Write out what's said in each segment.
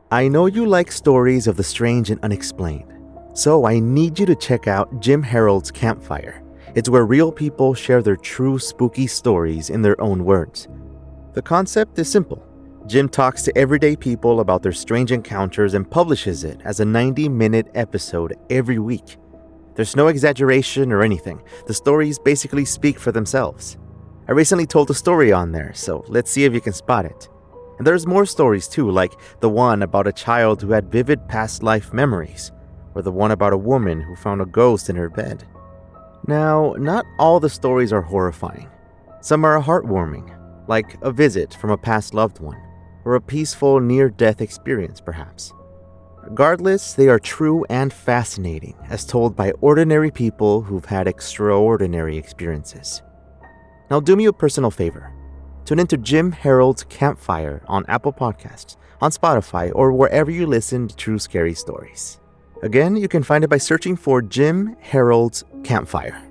I know you like stories of the strange and unexplained, so I need you to check out Jim Harold's Campfire. It's where real people share their true spooky stories in their own words. The concept is simple. Jim talks to everyday people about their strange encounters and publishes it as a 90-minute episode every week. There's no exaggeration or anything. The stories basically speak for themselves. I recently told a story on there, so let's see if you can spot it. And there's more stories too, like the one about a child who had vivid past life memories, or the one about a woman who found a ghost in her bed. Now, not all the stories are horrifying. Some are heartwarming, like a visit from a past loved one, or a peaceful near-death experience perhaps. Regardless, they are true and fascinating, as told by ordinary people who've had extraordinary experiences. Now do me a personal favor. Tune into Jim Harold's Campfire on Apple Podcasts, on Spotify, or wherever you listen to true scary stories. Again, you can find it by searching for Jim Harold's Campfire.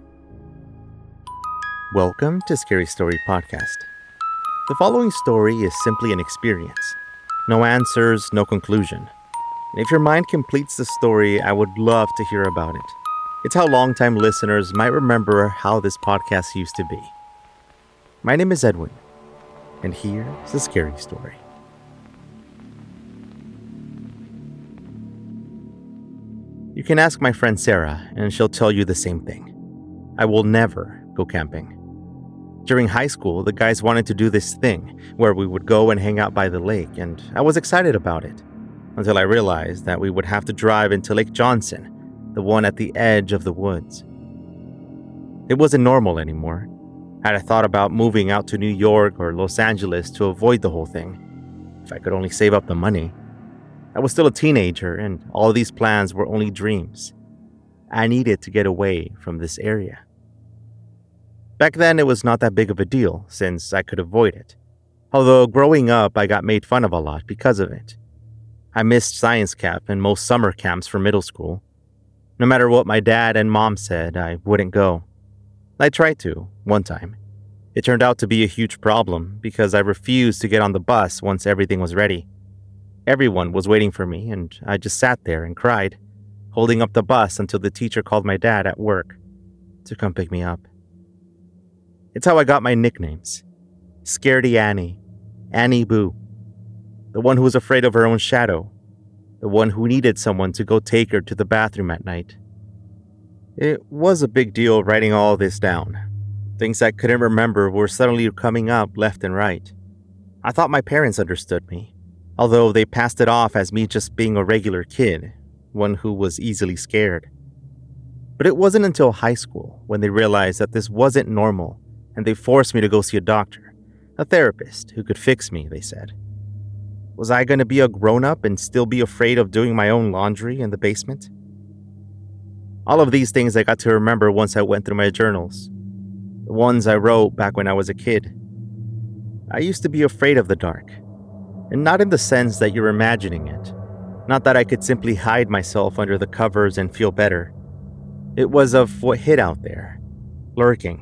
Welcome to Scary Story Podcast. The following story is simply an experience. No answers, no conclusion. And if your mind completes the story, I would love to hear about it. It's how longtime listeners might remember how this podcast used to be. My name is Edwin, and here's a scary story. You can ask my friend Sarah, and she'll tell you the same thing. I will never go camping. During high school, the guys wanted to do this thing where we would go and hang out by the lake, and I was excited about it, until I realized that we would have to drive into Lake Johnson, the one at the edge of the woods. It wasn't normal anymore. Had I thought about moving out to New York or Los Angeles to avoid the whole thing, if I could only save up the money. I was still a teenager, and all these plans were only dreams. I needed to get away from this area. Back then, it was not that big of a deal, since I could avoid it. Although growing up, I got made fun of a lot because of it. I missed science camp and most summer camps for middle school. No matter what my dad and mom said, I wouldn't go. I tried to, one time. It turned out to be a huge problem because I refused to get on the bus once everything was ready. Everyone was waiting for me, and I just sat there and cried, holding up the bus until the teacher called my dad at work to come pick me up. It's how I got my nicknames. Scaredy Annie, Annie Boo, the one who was afraid of her own shadow, the one who needed someone to go take her to the bathroom at night. It was a big deal writing all this down. Things I couldn't remember were suddenly coming up left and right. I thought my parents understood me, although they passed it off as me just being a regular kid, one who was easily scared. But it wasn't until high school when they realized that this wasn't normal, and they forced me to go see a doctor, a therapist who could fix me, they said. Was I going to be a grown-up and still be afraid of doing my own laundry in the basement? All of these things I got to remember once I went through my journals, the ones I wrote back when I was a kid. I used to be afraid of the dark, and not in the sense that you're imagining it, not that I could simply hide myself under the covers and feel better. It was of what hid out there, lurking.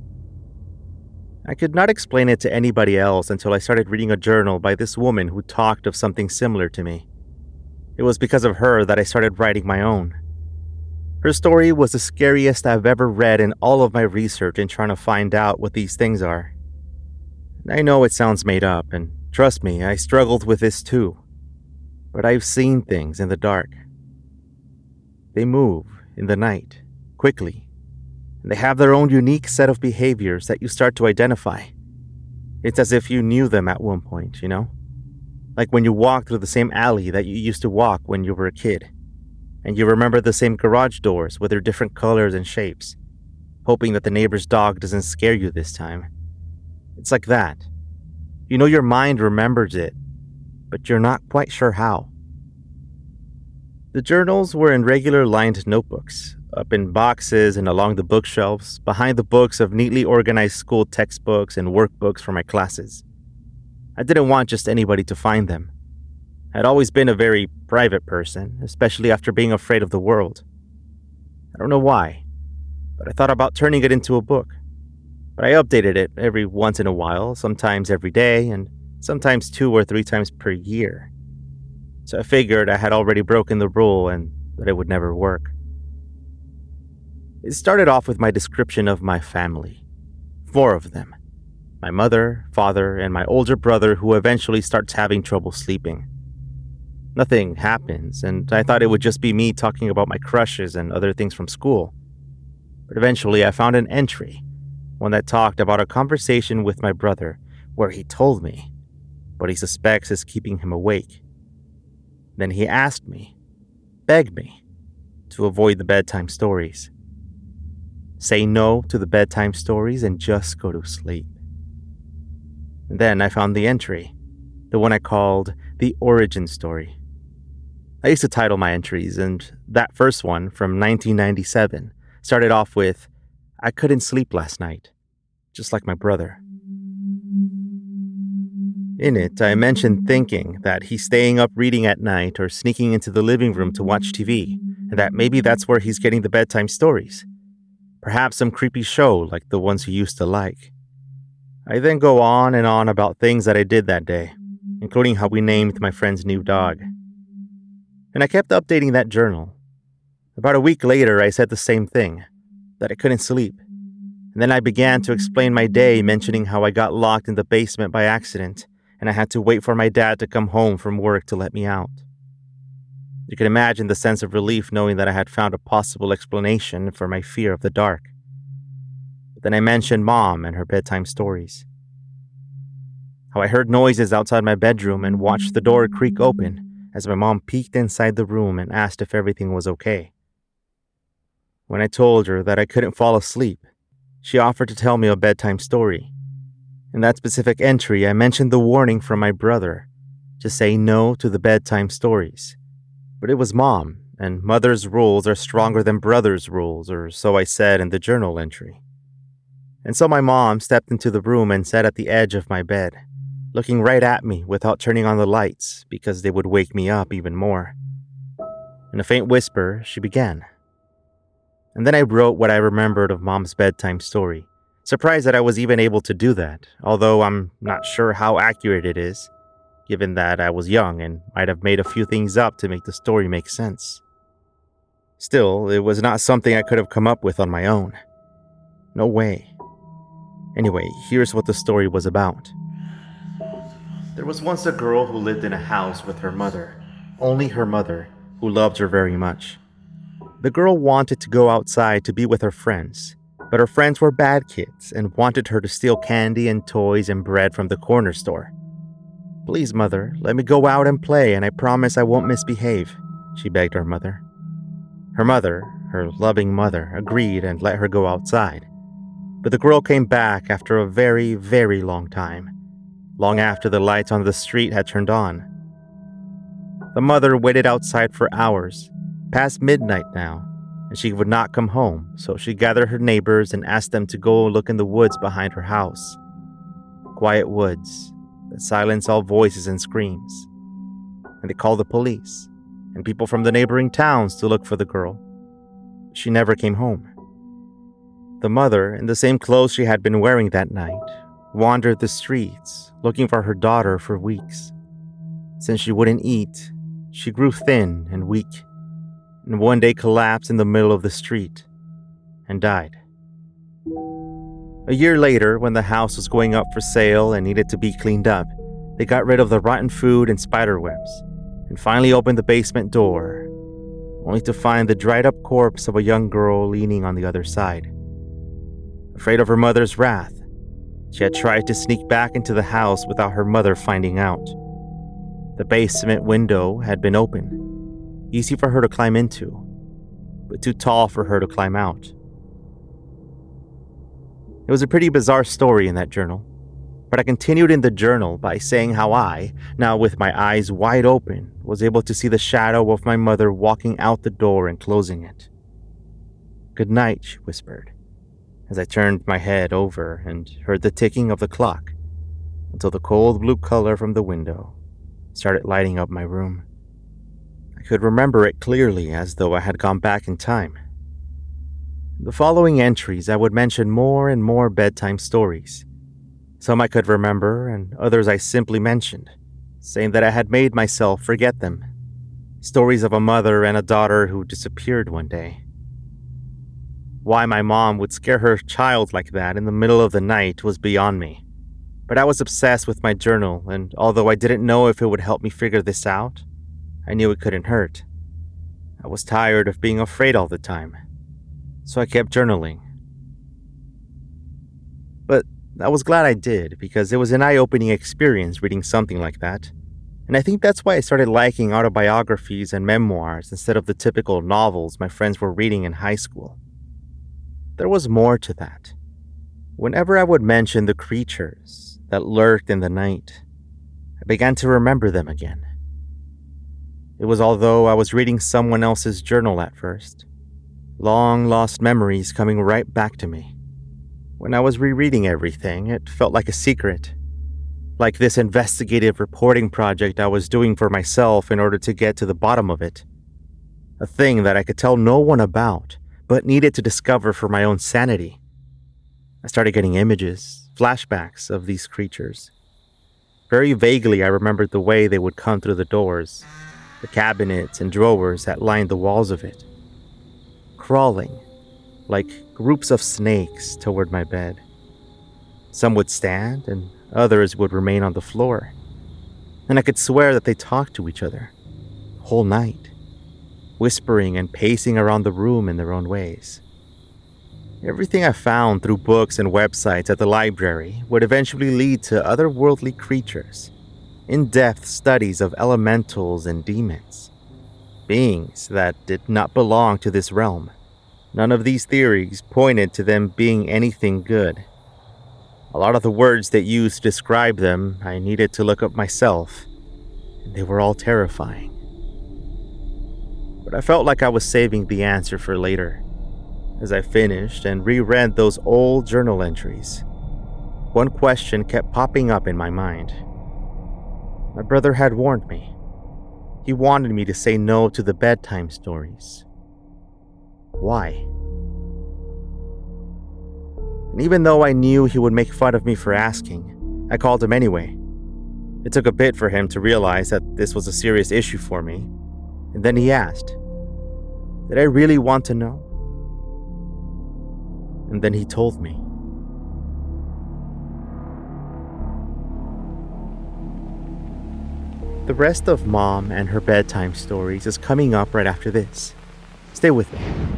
I could not explain it to anybody else until I started reading a journal by this woman who talked of something similar to me. It was because of her that I started writing my own. Her story was the scariest I've ever read in all of my research in trying to find out what these things are. I know it sounds made up, and trust me, I struggled with this too. But I've seen things in the dark. They move in the night, quickly, and they have their own unique set of behaviors that you start to identify. It's as if you knew them at one point, you know? Like when you walk through the same alley that you used to walk when you were a kid, and you remember the same garage doors with their different colors and shapes, hoping that the neighbor's dog doesn't scare you this time. It's like that. You know your mind remembers it, but you're not quite sure how. The journals were in regular lined notebooks, up in boxes and along the bookshelves, behind the books of neatly organized school textbooks and workbooks for my classes. I didn't want just anybody to find them. I'd always been a very private person, especially after being afraid of the world. I don't know why, but I thought about turning it into a book. But I updated it every once in a while, sometimes every day, and sometimes 2 or 3 times per year. so I figured I had already broken the rule and that it would never work. It started off with my description of my family. 4 of them. My mother, father, and my older brother who eventually starts having trouble sleeping. Nothing happens, and I thought it would just be me talking about my crushes and other things from school. But eventually I found an entry, one that talked about a conversation with my brother where he told me what he suspects is keeping him awake. Then he asked me, begged me, to avoid the bedtime stories. Say no to the bedtime stories and just go to sleep. And then I found the entry, the one I called The Origin Story. I used to title my entries, and that first one from 1997 started off with, I couldn't sleep last night, just like my brother. In it, I mentioned thinking that he's staying up reading at night or sneaking into the living room to watch TV, and that maybe that's where he's getting the bedtime stories. Perhaps some creepy show like the ones he used to like. I then go on and on about things that I did that day, including how we named my friend's new dog. And I kept updating that journal. About a week later, I said the same thing, that I couldn't sleep. And then I began to explain my day, mentioning how I got locked in the basement by accident, and I had to wait for my dad to come home from work to let me out. You can imagine the sense of relief knowing that I had found a possible explanation for my fear of the dark. But then I mentioned Mom and her bedtime stories. How I heard noises outside my bedroom and watched the door creak open as my mom peeked inside the room and asked if everything was okay. When I told her that I couldn't fall asleep, she offered to tell me a bedtime story. In that specific entry, I mentioned the warning from my brother to say no to the bedtime stories. But it was Mom, and Mother's rules are stronger than Brother's rules, or so I said in the journal entry. And so my mom stepped into the room and sat at the edge of my bed, looking right at me without turning on the lights because they would wake me up even more. In a faint whisper, she began. And then I wrote what I remembered of Mom's bedtime story, surprised that I was even able to do that, although I'm not sure how accurate it is, given that I was young and might have made a few things up to make the story make sense. Still, it was not something I could have come up with on my own. No way. Anyway, here's what the story was about. There was once a girl who lived in a house with her mother, only her mother, who loved her very much. The girl wanted to go outside to be with her friends, but her friends were bad kids and wanted her to steal candy and toys and bread from the corner store. Please, Mother, let me go out and play, and I promise I won't misbehave, she begged her mother. Her mother, her loving mother, agreed and let her go outside. But the girl came back after a very, very long time, long after the lights on the street had turned on. The mother waited outside for hours, past midnight now, and she would not come home, so she gathered her neighbors and asked them to go look in the woods behind her house. Quiet woods that silence all voices and screams. And they called the police and people from the neighboring towns to look for the girl. She never came home. The mother, in the same clothes she had been wearing that night, wandered the streets looking for her daughter for weeks. Since she wouldn't eat, she grew thin and weak, and one day collapsed in the middle of the street and died. A year later, when the house was going up for sale and needed to be cleaned up, they got rid of the rotten food and spider webs, and finally opened the basement door, only to find the dried-up corpse of a young girl leaning on the other side. Afraid of her mother's wrath, she had tried to sneak back into the house without her mother finding out. The basement window had been open, easy for her to climb into, but too tall for her to climb out. It was a pretty bizarre story in that journal, but I continued in the journal by saying how I, now with my eyes wide open, was able to see the shadow of my mother walking out the door and closing it. "Good night," she whispered, as I turned my head over and heard the ticking of the clock until the cold blue color from the window started lighting up my room. I could remember it clearly as though I had gone back in time. In the following entries, I would mention more and more bedtime stories. Some I could remember and others I simply mentioned, saying that I had made myself forget them Stories of a mother and a daughter who disappeared one day. Why my mom would scare her child like that in the middle of the night was beyond me. But I was obsessed with my journal, and although I didn't know if it would help me figure this out, I knew it couldn't hurt. I was tired of being afraid all the time, so I kept journaling. But I was glad I did, because it was an eye-opening experience reading something like that. And I think that's why I started liking autobiographies and memoirs instead of the typical novels my friends were reading in high school. There was more to that. Whenever I would mention the creatures that lurked in the night, I began to remember them again. It was although I was reading someone else's journal at first, long-lost memories coming right back to me. When I was rereading everything, it felt like a secret. Like this investigative reporting project I was doing for myself in order to get to the bottom of it. A thing that I could tell no one about, but needed to discover for my own sanity. I started getting images, flashbacks of these creatures. Very vaguely, I remembered the way they would come through the doors, the cabinets and drawers that lined the walls of it, crawling like groups of snakes toward my bed. Some would stand and others would remain on the floor, and I could swear that they talked to each other whole night, whispering and pacing around the room in their own ways. Everything I found through books and websites at the library would eventually lead to otherworldly creatures, in-depth studies of elementals and demons, beings that did not belong to this realm. None of these theories pointed to them being anything good. A lot of the words they used to describe them, I needed to look up myself, and they were all terrifying. But I felt like I was saving the answer for later. As I finished and reread those old journal entries, one question kept popping up in my mind. My brother had warned me. He wanted me to say no to the bedtime stories. Why? And even though I knew he would make fun of me for asking, I called him anyway. It took a bit for him to realize that this was a serious issue for me, and then he asked, "Did I really want to know?" And then he told me. The rest of Mom and her bedtime stories is coming up right after this. Stay with me.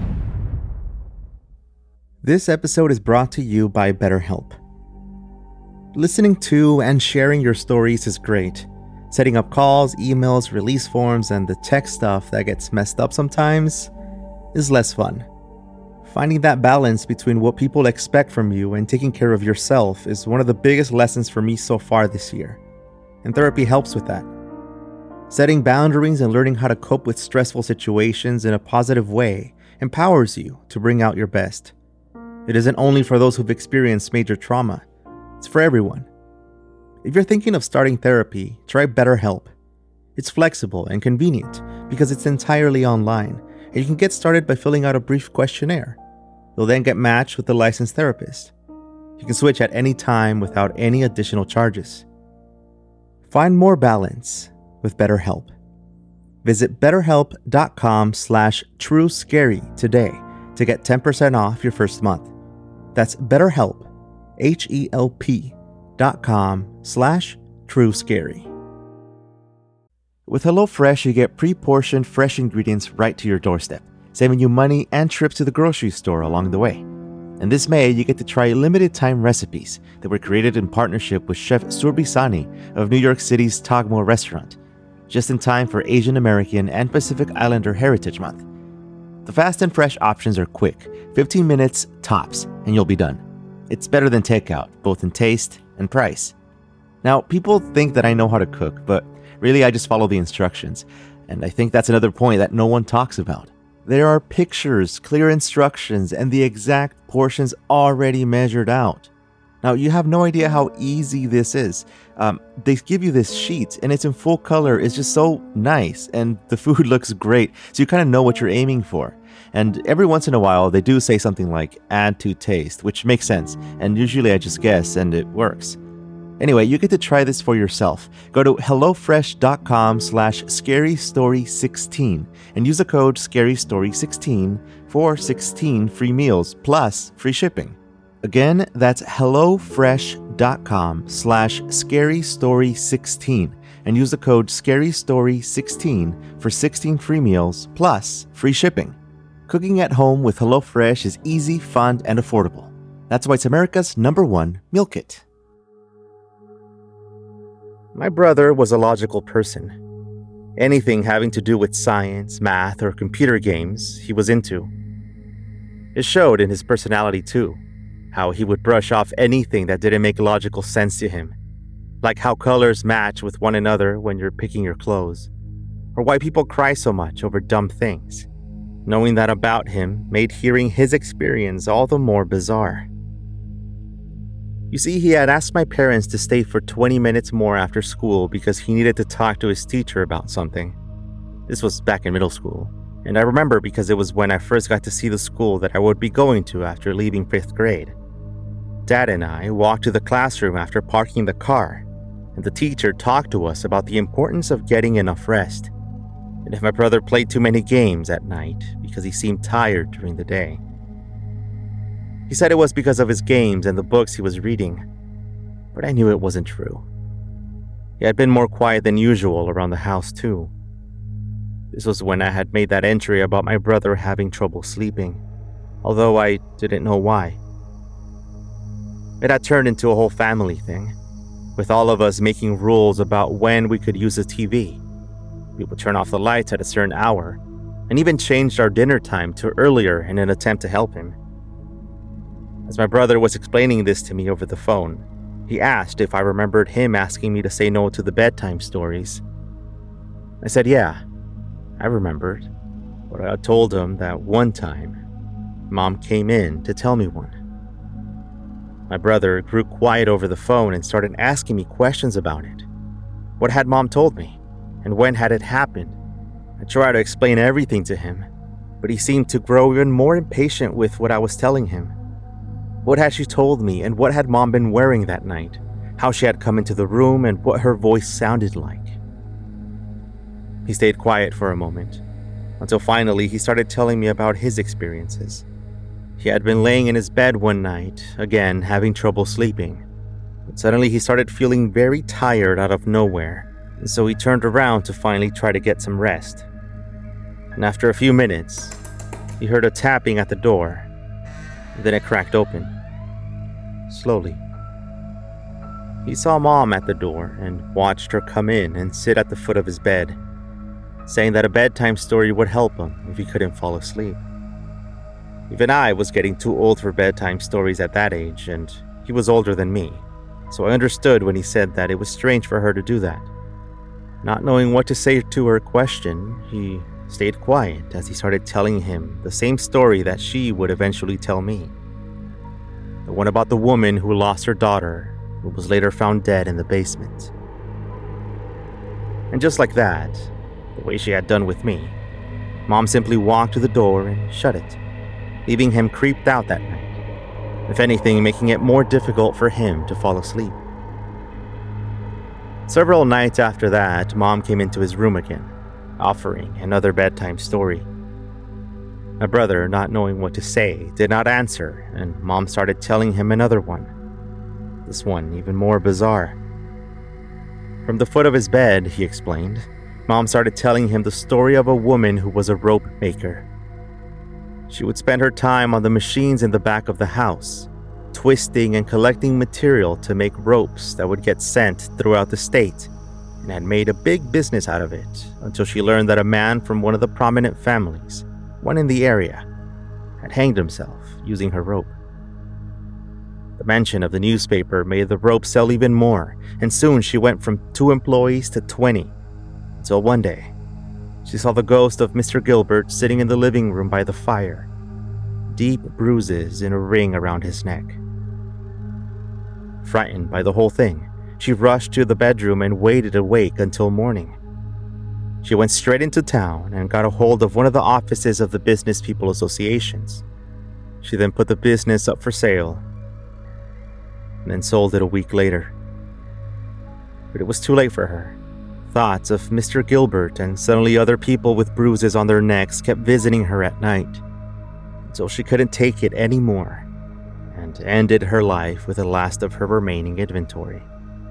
This episode is brought to you by BetterHelp. Listening to and sharing your stories is great. Setting up calls, emails, release forms, and the tech stuff that gets messed up sometimes is less fun. Finding that balance between what people expect from you and taking care of yourself is one of the biggest lessons for me so far this year. And therapy helps with that. Setting boundaries and learning how to cope with stressful situations in a positive way empowers you to bring out your best. It isn't only for those who've experienced major trauma, it's for everyone. If you're thinking of starting therapy, try BetterHelp. It's flexible and convenient because it's entirely online, and you can get started by filling out a brief questionnaire. You'll then get matched with a licensed therapist. You can switch at any time without any additional charges. Find more balance with BetterHelp. Visit betterhelp.com/truescary today to get 10% off your first month. That's BetterHelp, HELP.com/truescary. With HelloFresh, you get pre-portioned fresh ingredients right to your doorstep, saving you money and trips to the grocery store along the way. And this May, you get to try limited-time recipes that were created in partnership with Chef Surbi Sani of New York City's Tagmo restaurant, just in time for Asian American and Pacific Islander Heritage Month. The fast and fresh options are quick, 15 minutes tops, and you'll be done. It's better than takeout, both in taste and price. Now, people think that I know how to cook, but really I just follow the instructions, and I think that's another point that no one talks about. There are pictures, clear instructions, and the exact portions already measured out. Now, you have no idea how easy this is. They give you this sheet, and it's in full color. It's just so nice, and the food looks great, so you kind of know what you're aiming for. And every once in a while, they do say something like, add to taste, which makes sense, and usually I just guess, and it works. Anyway, you get to try this for yourself. Go to hellofresh.com/scarystory16 and use the code scarystory16 for 16 free meals plus free shipping. Again, that's hellofresh.com/scarystory16 and use the code scarystory16 for 16 free meals plus free shipping. Cooking at home with HelloFresh is easy, fun, and affordable. That's why it's America's #1 meal kit. My brother was a logical person. Anything having to do with science, math, or computer games, he was into. It showed in his personality too, how he would brush off anything that didn't make logical sense to him, like how colors match with one another when you're picking your clothes, or why people cry so much over dumb things. Knowing that about him made hearing his experience all the more bizarre. You see, he had asked my parents to stay for 20 minutes more after school because he needed to talk to his teacher about something. This was back in middle school, and I remember because it was when I first got to see the school that I would be going to after leaving 5th grade. Dad and I walked to the classroom after parking the car, and the teacher talked to us about the importance of getting enough rest, and if my brother played too many games at night because he seemed tired during the day. He said it was because of his games and the books he was reading, but I knew it wasn't true. He had been more quiet than usual around the house too. This was when I had made that entry about my brother having trouble sleeping, although I didn't know why. It had turned into a whole family thing, with all of us making rules about when we could use the TV. We would turn off the lights at a certain hour, and even changed our dinner time to earlier in an attempt to help him. As my brother was explaining this to me over the phone, he asked if I remembered him asking me to say no to the bedtime stories. I said yeah, I remembered, but I told him that one time, Mom came in to tell me one. My brother grew quiet over the phone and started asking me questions about it. What had Mom told me, and when had it happened? I tried to explain everything to him, but he seemed to grow even more impatient with what I was telling him. What had she told me, and what had Mom been wearing that night? How she had come into the room, and what her voice sounded like. He stayed quiet for a moment, until finally he started telling me about his experiences. He had been laying in his bed one night, again having trouble sleeping, but suddenly he started feeling very tired out of nowhere, and so he turned around to finally try to get some rest. And after a few minutes, he heard a tapping at the door. Then it cracked open, slowly. He saw Mom at the door and watched her come in and sit at the foot of his bed, saying that a bedtime story would help him if he couldn't fall asleep. Even I was getting too old for bedtime stories at that age, and he was older than me, so I understood when he said that it was strange for her to do that. Not knowing what to say to her question, he stayed quiet as he started telling him the same story that she would eventually tell me. The one about the woman who lost her daughter, who was later found dead in the basement. And just like that, the way she had done with me, Mom simply walked to the door and shut it, leaving him creeped out that night, if anything making it more difficult for him to fall asleep. Several nights after that, Mom came into his room again, offering another bedtime story. My brother, not knowing what to say, did not answer, and Mom started telling him another one. This one even more bizarre. From the foot of his bed, he explained, Mom started telling him the story of a woman who was a rope maker. She would spend her time on the machines in the back of the house, twisting and collecting material to make ropes that would get sent throughout the state, and had made a big business out of it until she learned that a man from one of the prominent families, one in the area, had hanged himself using her rope. The mention of the newspaper made the rope sell even more, and soon she went from 2 employees to 20, until one day, she saw the ghost of Mr. Gilbert sitting in the living room by the fire, deep bruises in a ring around his neck. Frightened by the whole thing, she rushed to the bedroom and waited awake until morning. She went straight into town and got a hold of one of the offices of the Business People Associations. She then put the business up for sale and then sold it a week later. But it was too late for her. Thoughts of Mr. Gilbert and suddenly other people with bruises on their necks kept visiting her at night, until she couldn't take it anymore and ended her life with the last of her remaining inventory.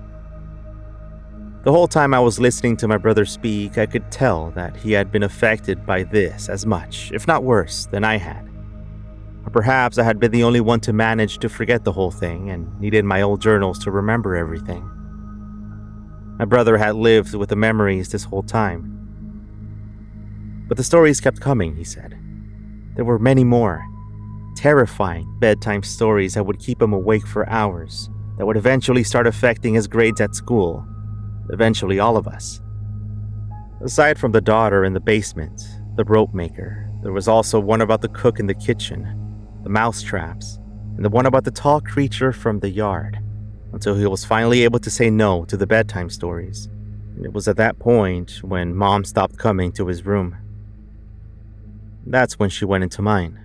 The whole time I was listening to my brother speak, I could tell that he had been affected by this as much, if not worse, than I had. Or perhaps I had been the only one to manage to forget the whole thing and needed my old journals to remember everything. My brother had lived with the memories this whole time. But the stories kept coming, he said. There were many more. Terrifying bedtime stories that would keep him awake for hours, that would eventually start affecting his grades at school, eventually all of us. Aside from the daughter in the basement, the rope maker, there was also one about the cook in the kitchen, the mouse traps, and the one about the tall creature from the yard, until he was finally able to say no to the bedtime stories. And it was at that point when Mom stopped coming to his room. That's when she went into mine.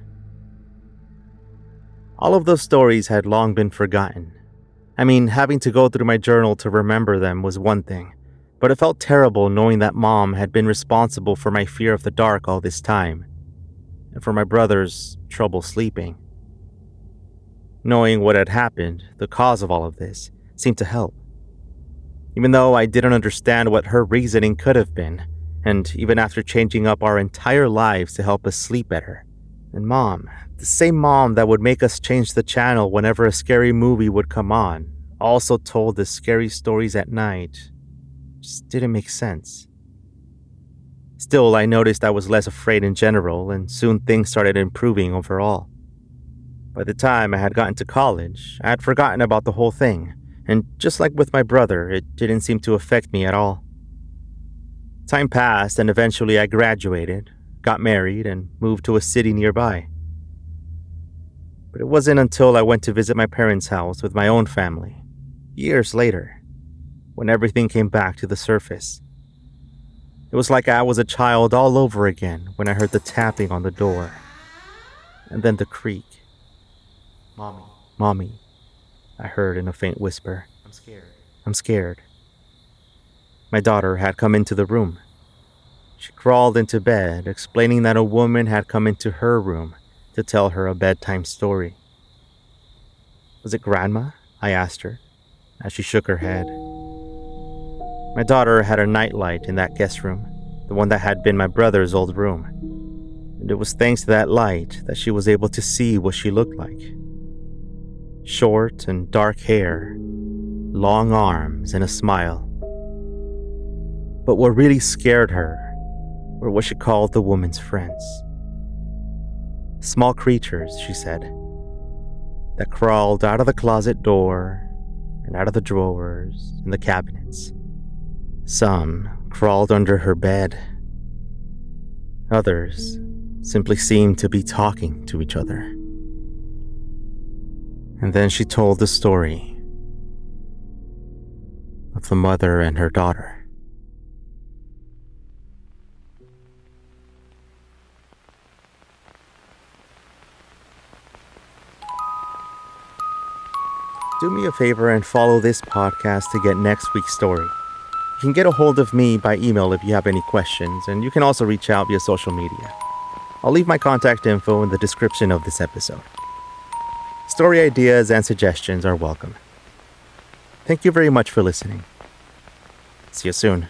All of those stories had long been forgotten. I mean, having to go through my journal to remember them was one thing, but it felt terrible knowing that Mom had been responsible for my fear of the dark all this time, and for my brother's trouble sleeping. Knowing what had happened, the cause of all of this, seemed to help. Even though I didn't understand what her reasoning could have been, and even after changing up our entire lives to help us sleep better. And Mom, the same Mom that would make us change the channel whenever a scary movie would come on, also told the scary stories at night. Just didn't make sense. Still, I noticed I was less afraid in general, and soon things started improving overall. By the time I had gotten to college, I had forgotten about the whole thing, and just like with my brother, it didn't seem to affect me at all. Time passed, and eventually I graduated, got married, and moved to a city nearby. But it wasn't until I went to visit my parents' house with my own family, years later, when everything came back to the surface. It was like I was a child all over again when I heard the tapping on the door, and then the creak. "Mommy, Mommy," I heard in a faint whisper. I'm scared. My daughter had come into the room. She crawled into bed, explaining that a woman had come into her room to tell her a bedtime story. "Was it Grandma?" I asked her, as she shook her head. My daughter had a nightlight in that guest room, the one that had been my brother's old room. And it was thanks to that light that she was able to see what she looked like. Short and dark hair, long arms, and a smile. But what really scared her were what she called the woman's friends. Small creatures, she said, that crawled out of the closet door and out of the drawers and the cabinets. Some crawled under her bed. Others simply seemed to be talking to each other. And then she told the story of the mother and her daughter. Do me a favor and follow this podcast to get next week's story. You can get a hold of me by email if you have any questions, and you can also reach out via social media. I'll leave my contact info in the description of this episode. Story ideas and suggestions are welcome. Thank you very much for listening. See you soon.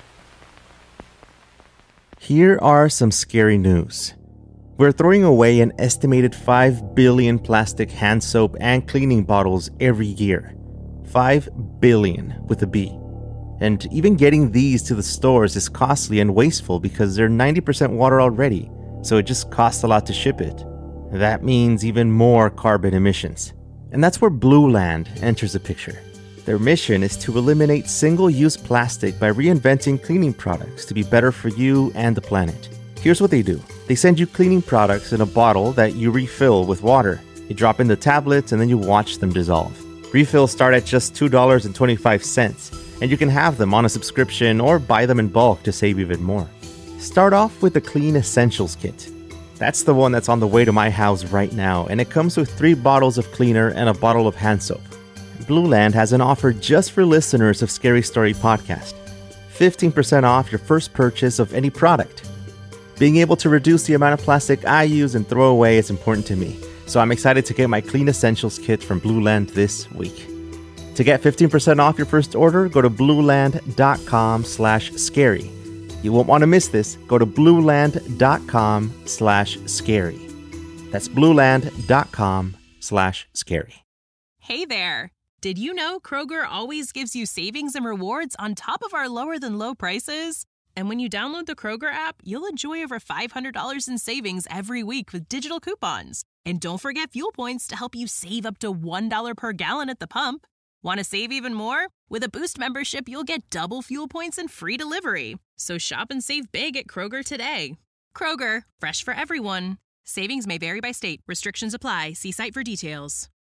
Here are some scary news. We're throwing away an estimated 5 billion plastic hand soap and cleaning bottles every year. 5 billion with a B. And even getting these to the stores is costly and wasteful because they're 90% water already, so it just costs a lot to ship it. That means even more carbon emissions. And that's where Blueland enters the picture. Their mission is to eliminate single-use plastic by reinventing cleaning products to be better for you and the planet. Here's what they do. They send you cleaning products in a bottle that you refill with water. You drop in the tablets and then you watch them dissolve. Refills start at just $2.25, and you can have them on a subscription or buy them in bulk to save even more. Start off with the Clean Essentials Kit. That's the one that's on the way to my house right now, and it comes with 3 bottles of cleaner and a bottle of hand soap. Blue Land has an offer just for listeners of Scary Story Podcast. 15% off your first purchase of any product. Being able to reduce the amount of plastic I use and throw away is important to me, so I'm excited to get my Clean Essentials kit from Blue Land this week. To get 15% off your first order, go to blueland.com/scary. You won't want to miss this. Go to blueland.com/scary. That's blueland.com/scary. Hey there! Did you know Kroger always gives you savings and rewards on top of our lower than low prices? And when you download the Kroger app, you'll enjoy over $500 in savings every week with digital coupons. And don't forget fuel points to help you save up to $1 per gallon at the pump. Want to save even more? With a Boost membership, you'll get double fuel points and free delivery. So shop and save big at Kroger today. Kroger, fresh for everyone. Savings may vary by state. Restrictions apply. See site for details.